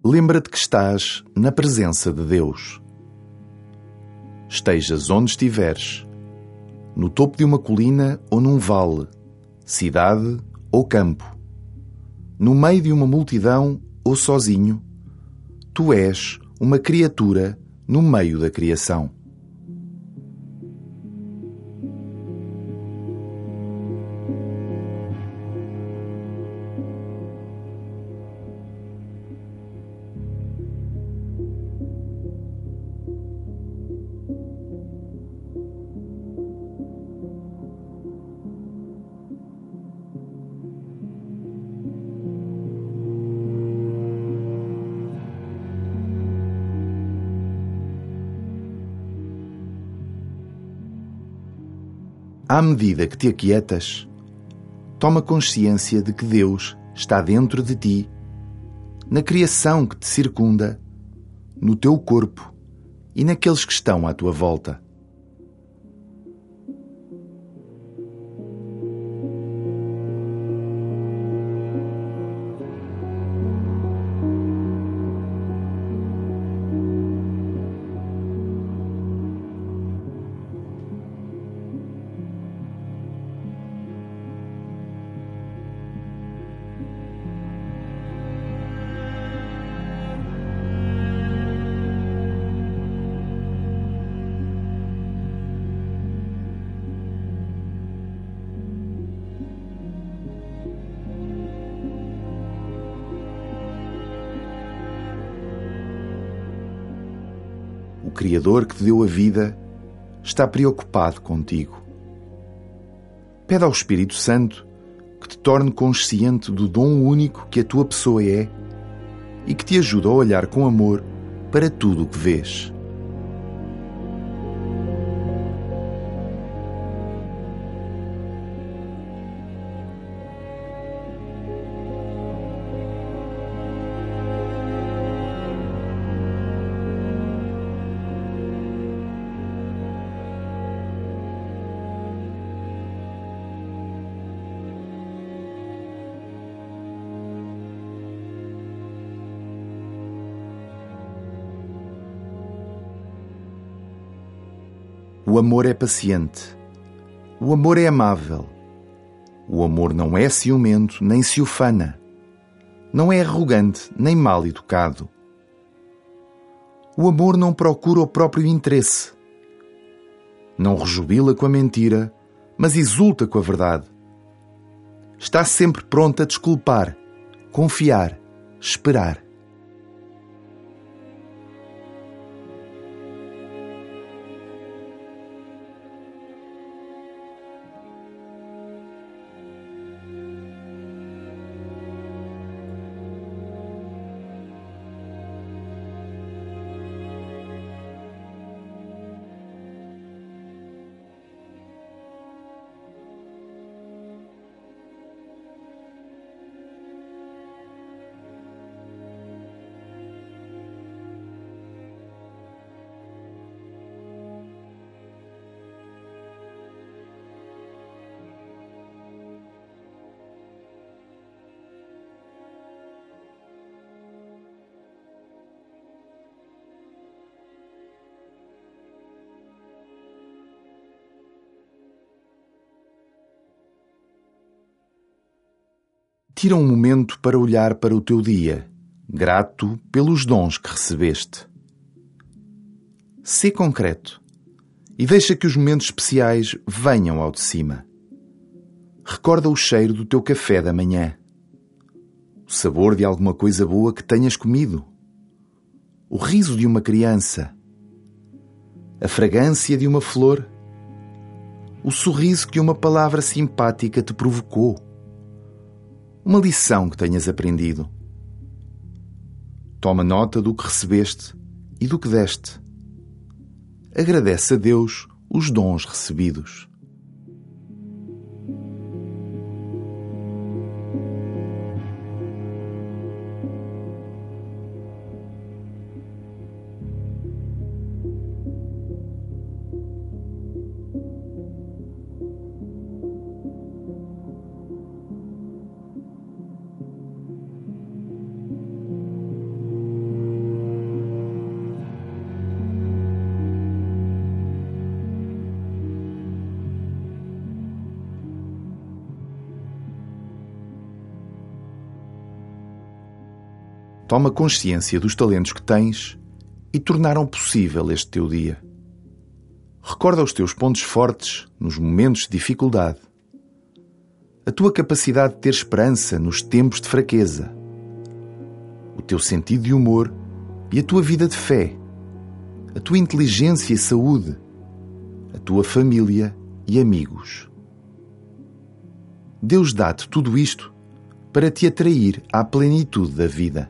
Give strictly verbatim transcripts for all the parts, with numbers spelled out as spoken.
Lembra-te que estás na presença de Deus. Estejas onde estiveres, no topo de uma colina ou num vale, cidade ou campo, no meio de uma multidão ou sozinho, tu és uma criatura no meio da criação. À medida que te aquietas, toma consciência de que Deus está dentro de ti, na criação que te circunda, no teu corpo e naqueles que estão à tua volta. O Criador que te deu a vida está preocupado contigo. Pede ao Espírito Santo que te torne consciente do dom único que a tua pessoa é e que te ajude a olhar com amor para tudo o que vês. O amor é paciente. O amor é amável. O amor não é ciumento nem se ufana. Não é arrogante nem mal educado. O amor não procura o próprio interesse. Não rejubila com a mentira, mas exulta com a verdade. Está sempre pronto a desculpar, confiar, esperar. Tira um momento para olhar para o teu dia, grato pelos dons que recebeste. Sê concreto e deixa que os momentos especiais venham ao de cima. Recorda o cheiro do teu café da manhã, o sabor de alguma coisa boa que tenhas comido, o riso de uma criança, a fragrância de uma flor, o sorriso que uma palavra simpática te provocou, uma lição que tenhas aprendido. Toma nota do que recebeste e do que deste. Agradece a Deus os dons recebidos. Toma consciência dos talentos que tens e tornaram possível este teu dia. Recorda os teus pontos fortes nos momentos de dificuldade, a tua capacidade de ter esperança nos tempos de fraqueza, o teu sentido de humor e a tua vida de fé, a tua inteligência e saúde, a tua família e amigos. Deus dá-te tudo isto para te atrair à plenitude da vida.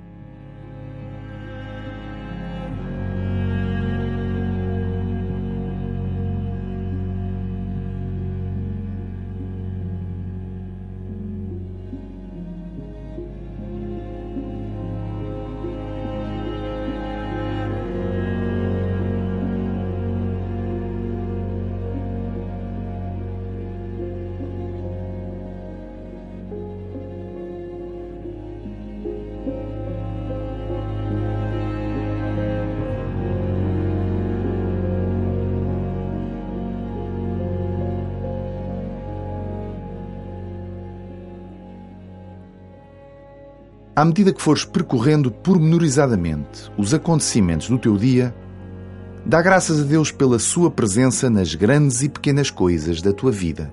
À medida que fores percorrendo pormenorizadamente os acontecimentos do teu dia, dá graças a Deus pela sua presença nas grandes e pequenas coisas da tua vida.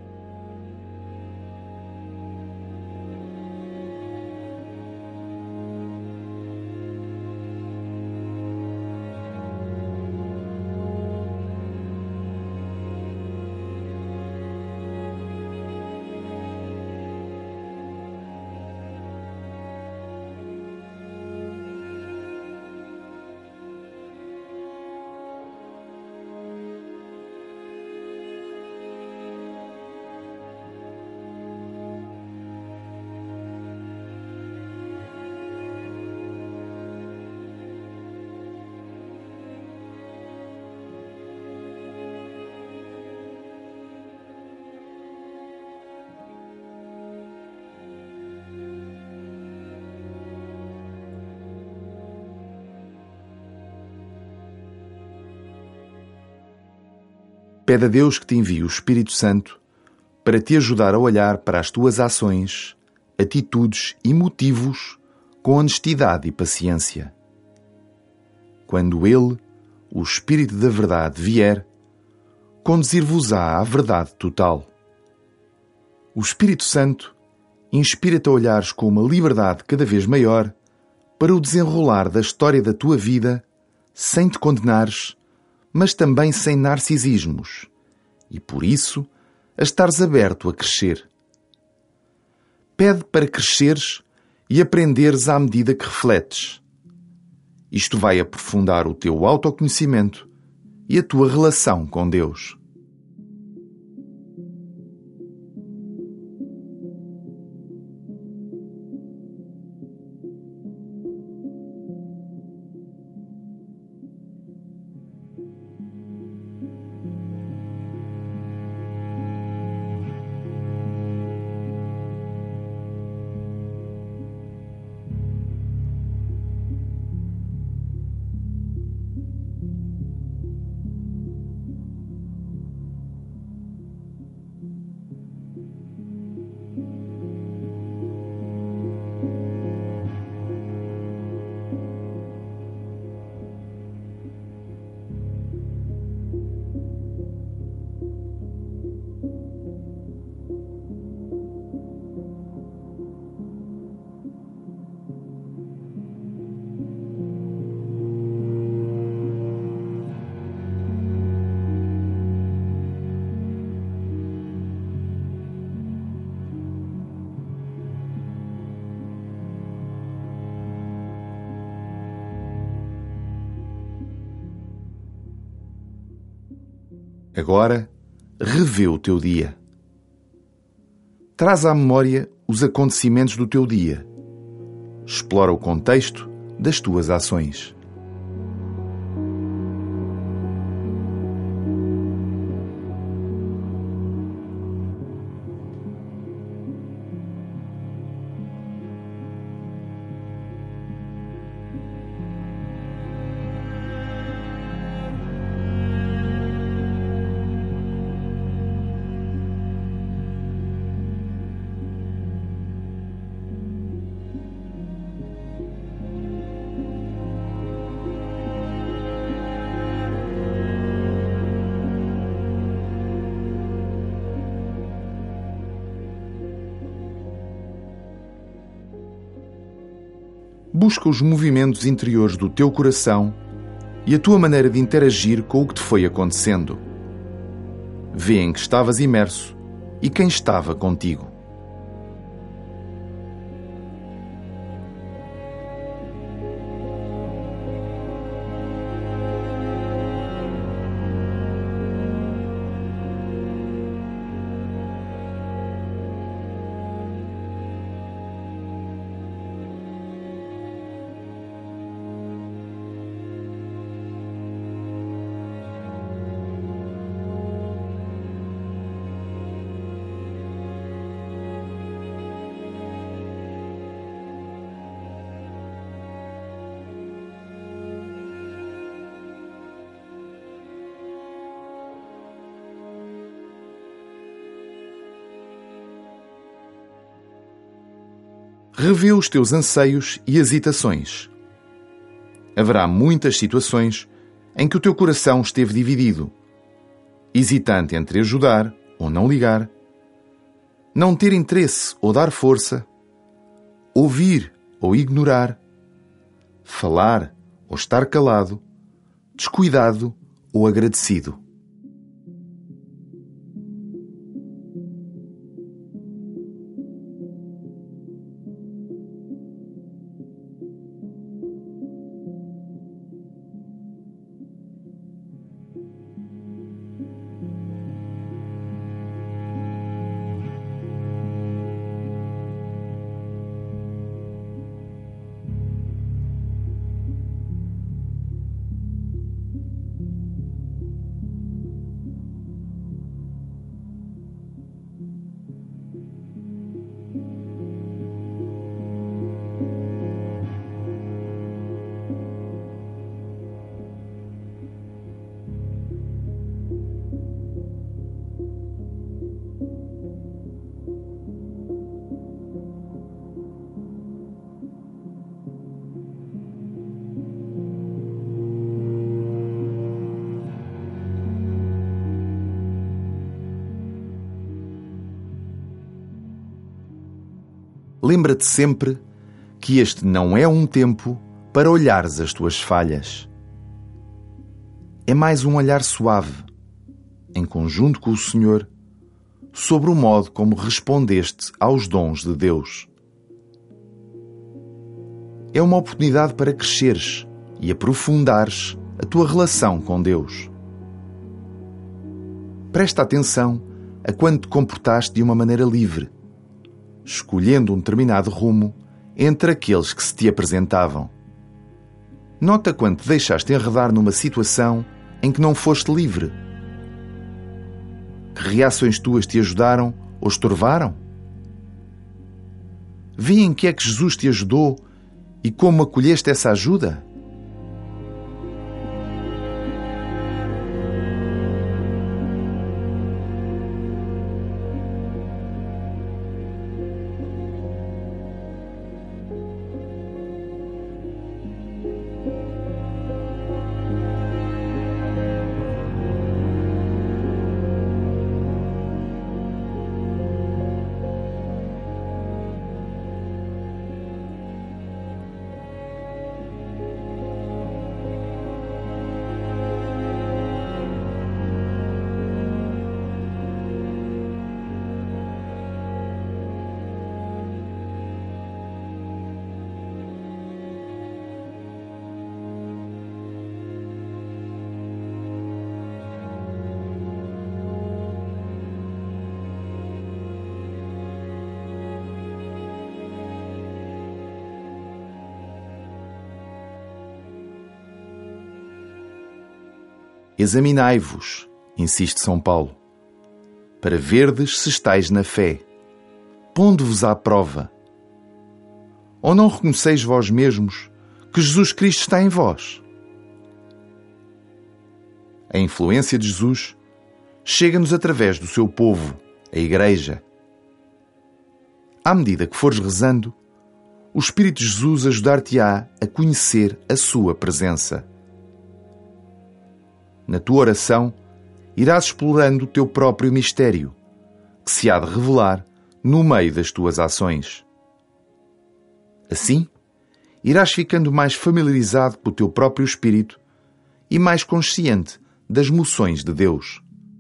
Pede a Deus que te envie o Espírito Santo para te ajudar a olhar para as tuas ações, atitudes e motivos com honestidade e paciência. Quando Ele, o Espírito da Verdade, vier, conduzir-vos-á à verdade total. O Espírito Santo inspira-te a olhares com uma liberdade cada vez maior para o desenrolar da história da tua vida, sem te condenares, mas também sem narcisismos, e por isso a estares aberto a crescer. Pede para cresceres e aprenderes à medida que refletes. Isto vai aprofundar o teu autoconhecimento e a tua relação com Deus. Agora, revê o teu dia. Traz à memória os acontecimentos do teu dia. Explora o contexto das tuas ações. busca os movimentos interiores do teu coração e a tua maneira de interagir com o que te foi acontecendo. Vê em que estavas imerso e quem estava contigo. Revê os teus anseios e hesitações. Haverá muitas situações em que o teu coração esteve dividido, hesitante entre ajudar ou não ligar, não ter interesse ou dar força, ouvir ou ignorar, falar ou estar calado, descuidado ou agradecido. Lembra-te sempre que este não é um tempo para olhares as tuas falhas. É mais um olhar suave, em conjunto com o Senhor, sobre o modo como respondeste aos dons de Deus. É uma oportunidade para cresceres e aprofundares a tua relação com Deus. Presta atenção a quando te comportaste de uma maneira livre, escolhendo um determinado rumo entre aqueles que se te apresentavam. Nota quando te deixaste enredar numa situação em que não foste livre. Que reações tuas te ajudaram ou estorvaram? Vê em que é que Jesus te ajudou e como acolheste essa ajuda? Examinai-vos, insiste São Paulo, para verdes se estáis na fé, pondo-vos à prova. Ou não reconheceis vós mesmos que Jesus Cristo está em vós? A influência de Jesus chega-nos através do seu povo, a Igreja. À medida que fores rezando, o Espírito de Jesus ajudar-te-á a conhecer a sua presença. Na tua oração, irás explorando o teu próprio mistério, que se há de revelar no meio das tuas ações. Assim, irás ficando mais familiarizado com o teu próprio espírito e mais consciente das moções de Deus.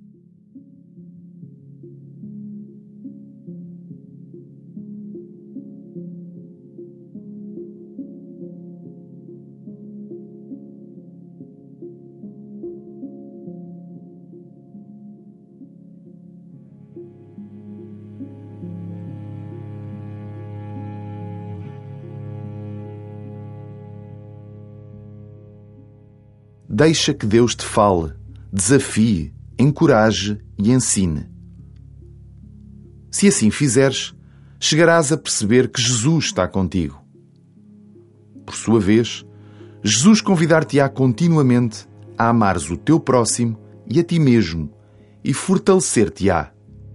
Deixa que Deus te fale, desafie, encoraje e ensine. Se assim fizeres, chegarás a perceber que Jesus está contigo. Por sua vez, Jesus convidar-te-á continuamente a amares o teu próximo e a ti mesmo e fortalecer-te-á.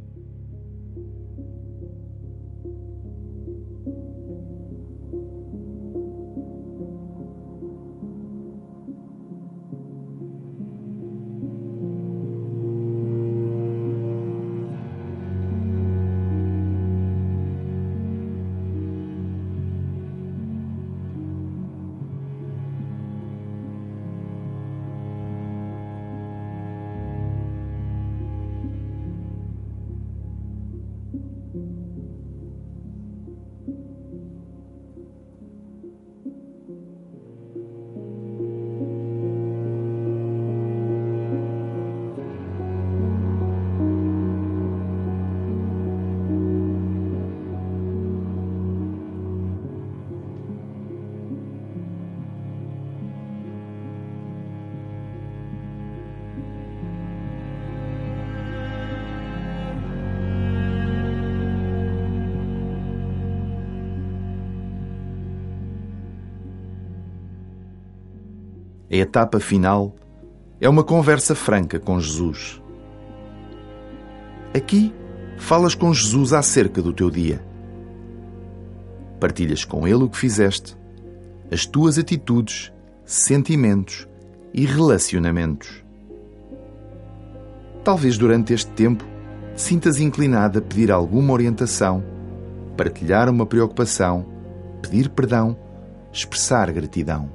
A etapa final é uma conversa franca com Jesus. Aqui, falas com Jesus acerca do teu dia. Partilhas com ele o que fizeste, as tuas atitudes, sentimentos e relacionamentos. Talvez durante este tempo te sintas inclinado a pedir alguma orientação, partilhar uma preocupação, pedir perdão, expressar gratidão.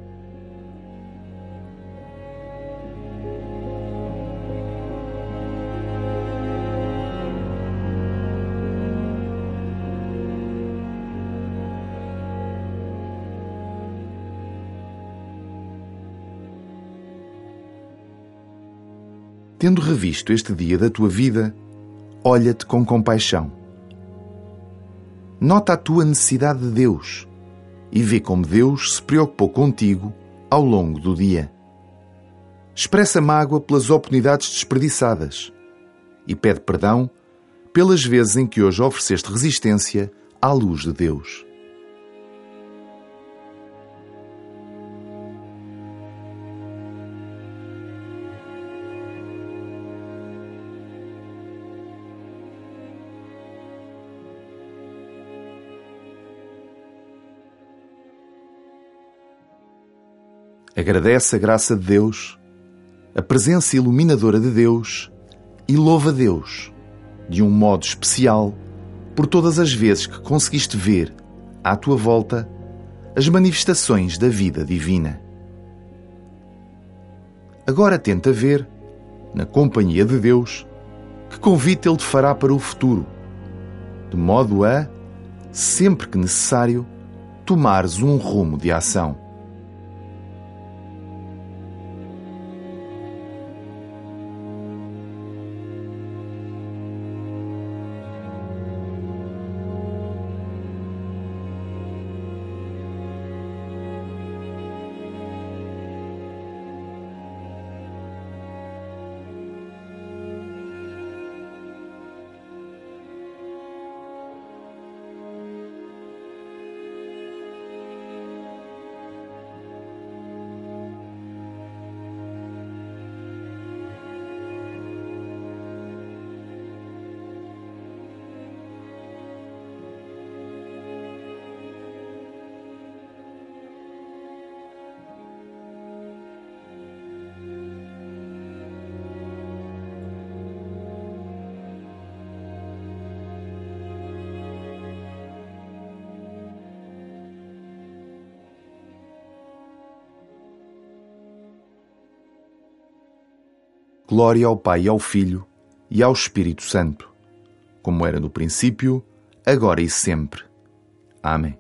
Tendo revisto este dia da tua vida, olha-te com compaixão. Nota a tua necessidade de Deus e vê como Deus se preocupou contigo ao longo do dia. Expressa mágoa pelas oportunidades desperdiçadas e pede perdão pelas vezes em que hoje ofereceste resistência à luz de Deus. Agradece a graça de Deus, a presença iluminadora de Deus e louva Deus, de um modo especial, por todas as vezes que conseguiste ver, à tua volta, as manifestações da vida divina. Agora tenta ver, na companhia de Deus, que convite Ele te fará para o futuro, de modo a, sempre que necessário, tomares um rumo de ação. Glória ao Pai e ao Filho e ao Espírito Santo, como era no princípio, agora e sempre. Amém.